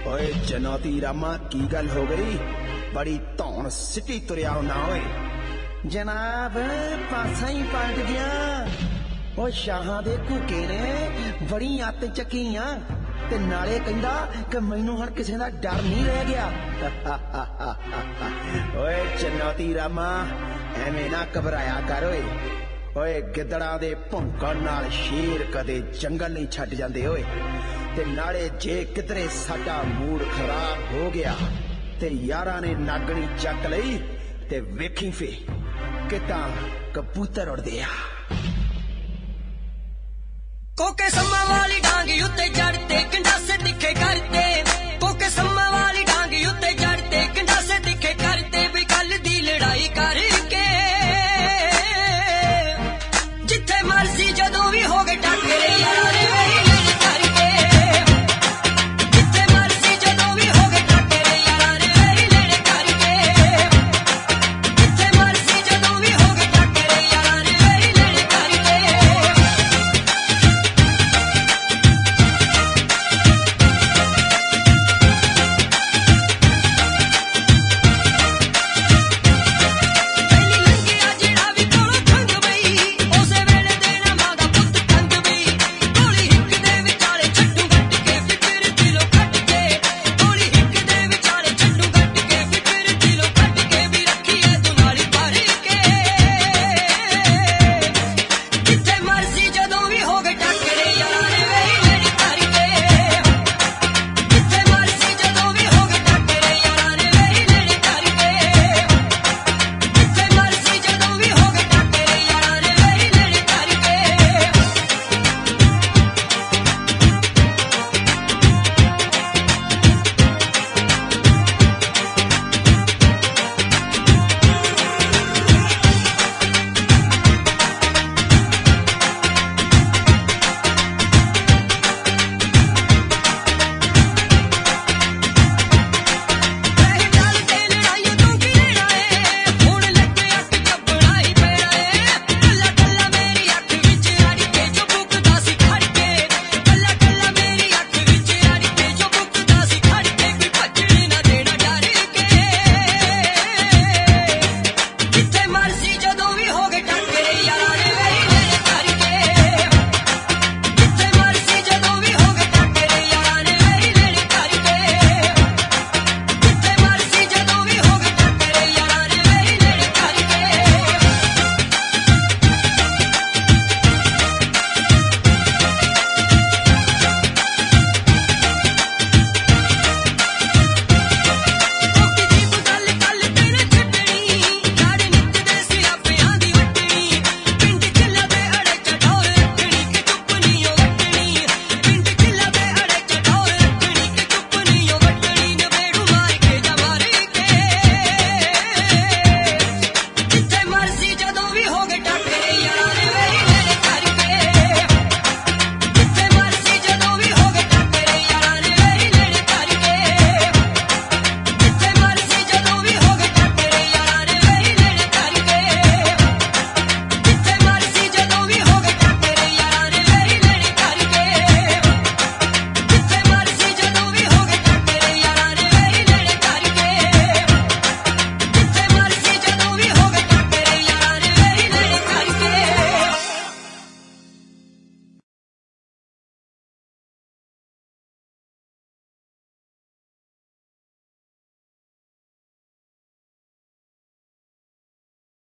ओए चुनौती रामा की गल हो गई? बड़ी धौन सिटी तुरिया होना ओए। जनाब पासा ही पलट गया। ओ शाहां दे घूके ने बड़ी अत चकी ते नाले कहंदा कि मैनू हुण किसे दा डर नहीं रह गया। ओए चुनौती रामा एवें ना घबराया कर ओए। ओए गिदड़ा दे भौंकण नाल शेर कदे जंगल नहीं छड्ड जांदे ओए। ते नाले जे किधरे साडा मूड खराब हो गया ते यारां ने नागणी चक लई ते वेखी फे किदां कबूतर उड़दे आ। कोके सम्मा वाली डांगी उत्ते जड़ते गंडासे